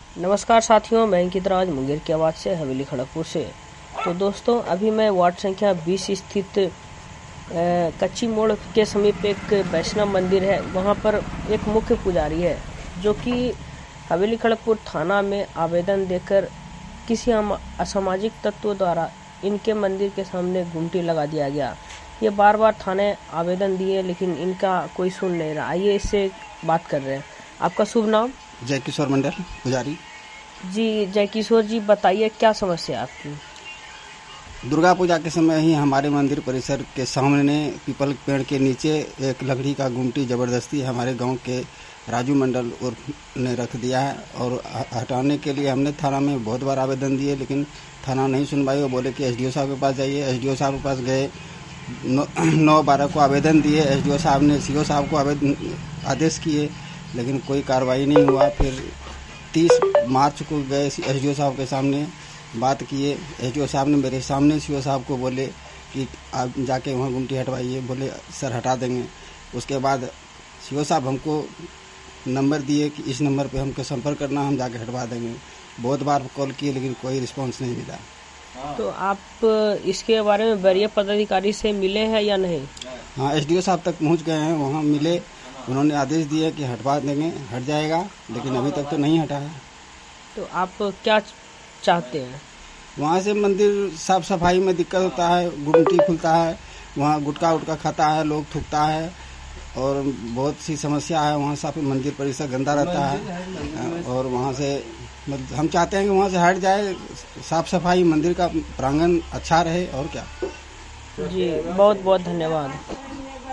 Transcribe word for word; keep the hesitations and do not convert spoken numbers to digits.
नमस्कार साथियों, मैं अंकित राज मुंगेर की आवाज़ से हवेली खड़गपुर से। तो दोस्तों, अभी मैं वार्ड संख्या बीस स्थित कच्ची मोड़ के समीप एक वैष्णव मंदिर है, वहां पर एक मुख्य पुजारी है जो कि हवेली खड़गपुर थाना में आवेदन देकर किसी असामाजिक तत्वों द्वारा इनके मंदिर के सामने गुमटी लगा दिया गया। ये बार बार थाने आवेदन दिए लेकिन इनका कोई सुन नहीं रहा। आइए इससे बात कर रहे हैं। आपका शुभ नाम? जय किशोर मंडल, पुजारी जी। जय किशोर जी, बताइए क्या समस्या आपकी? दुर्गा पूजा के समय ही हमारे मंदिर परिसर के सामने पीपल पेड़ के नीचे एक लकड़ी का गुमटी जबरदस्ती हमारे गांव के राजू मंडल और ने रख दिया है और हटाने के लिए हमने थाना में बहुत बार आवेदन दिए लेकिन थाना नहीं सुनवाई। वो बोले कि एसडीओ साहब के पास जाइए। एसडीओ साहब के पास गए, नौ, नौ बारह को आवेदन दिए। एसडीओ साहब ने सीओ साहब को आवेदन आदेश किए लेकिन कोई कार्रवाई नहीं हुआ। फिर तीस मार्च को गए एसडीओ साहब के सामने, बात किए। एसडीओ साहब ने मेरे सामने सीओ साहब को बोले कि आप जाके वहाँ गुमटी हटवाइए। बोले सर हटा देंगे। उसके बाद सीओ साहब हमको नंबर दिए कि इस नंबर पे हमको संपर्क करना, हम जाके हटवा देंगे। बहुत बार कॉल किए लेकिन कोई रिस्पांस नहीं मिला। तो आप इसके बारे में वरीय पदाधिकारी से मिले हैं या नहीं? हाँ, एसडीओ साहब तक पहुँच गए हैं, वहाँ मिले। उन्होंने आदेश दिया कि हटवा देंगे, हट जाएगा, लेकिन अभी तक तो नहीं हटा है। तो आप क्या चाहते हैं? वहाँ से मंदिर साफ सफाई में दिक्कत होता है, गुमटी खुलता है, वहाँ गुटखा उटका खाता है, लोग थूकता है और बहुत सी समस्या है। वहाँ साफ मंदिर परिसर गंदा रहता है और वहाँ से हम चाहते हैं कि वहाँ से हट जाए, साफ सफाई मंदिर का प्रांगण अच्छा रहे और क्या। जी, बहुत बहुत धन्यवाद।